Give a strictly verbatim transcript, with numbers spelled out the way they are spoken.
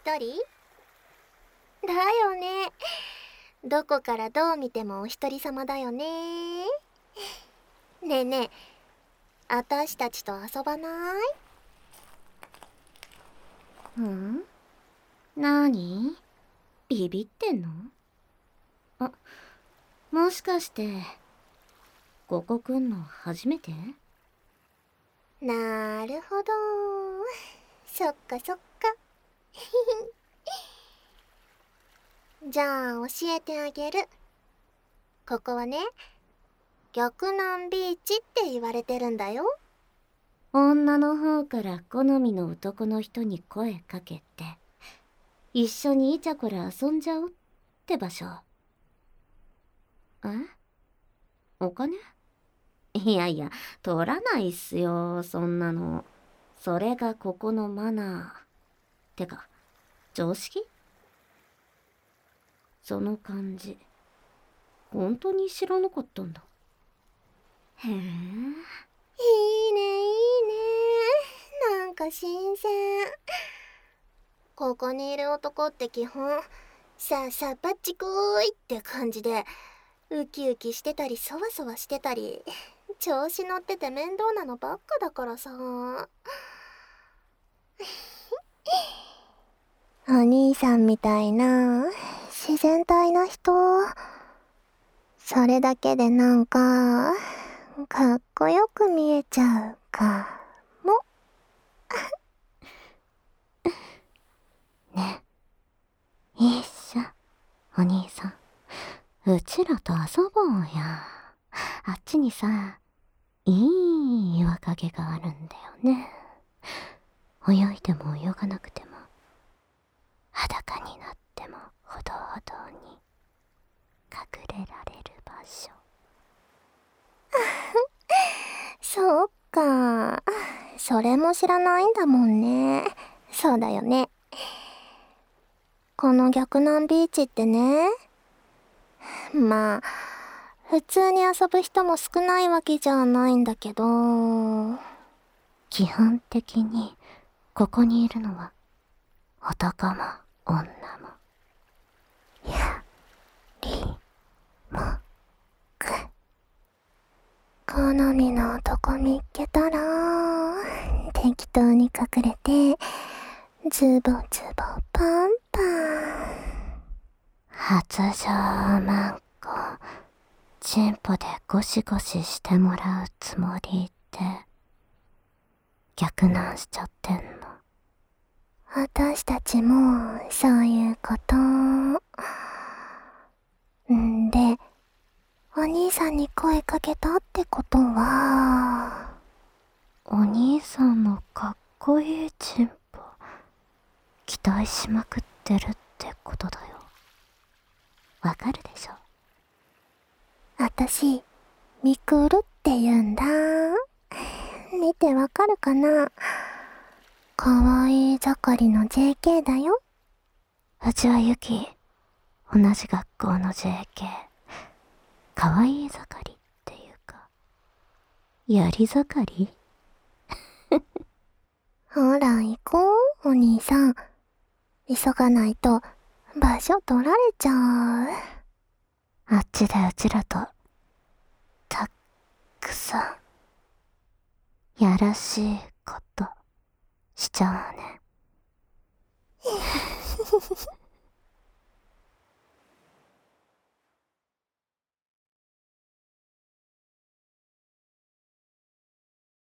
人だよね。どこからどう見てもお一人様だよね。ねえねえ、あたしたちと遊ばない？ ん？なに？ビビってんの？あ、もしかしてここ来んの初めて？ なるほど、そっかそっか。じゃあ教えてあげる。ここはね、逆南ビーチって言われてるんだよ。 女の方から好みの男の人に声かけて一緒にイチャコラ遊んじゃおうって場所。え？お金？いやいや、取らないっすよ、そんなの。それがここのマナー。てか、常識？その感じ、本当に知らなかったんだ。へえ。いいね、 いいね。なんか新鮮。ここにいる男って基本、さあさあパッチこーいって感じで、ウキウキしてたりそわそわしてたり、調子乗ってて面倒なのばっかだからさ。お兄さんみたいな自然体な人、それだけでなんかかっこよく見えちゃうかも。 ねえ、いいっしょ、お兄さん。うちらと遊ぼうや。あっちにさ、いい岩陰があるんだよね。泳いでも泳がなくても、裸になってもほどほどに隠れられる場所。 そうか、それも知らないんだもんね。そうだよね。この逆南ビーチってね、まあ普通に遊ぶ人も少ないわけじゃないんだけど、 基本的にここにいるのは男も女もやりもく。 好みの男見っけたら適当に隠れてズボズボパンパン。 発情マンコ、チンポでゴシゴシしてもらうつもりで逆難しちゃってんの。 私たちもそういうこと。んで、お兄さんに声かけたってことは、 お兄さんのかっこいいチンポ期待しまくってるってことだよ。わかるでしょ？ あたし、ミクルって言うんだ。見てわかるかな？かわいい盛りの ジェーケー だよ。 うちはユキ、同じ学校の ジェーケー。かわいい盛りっていうか、やり盛り？ ほら行こう、お兄さん。急がないと場所取られちゃう。 あっちでうちらとたっくさんやらしいことしちゃうね。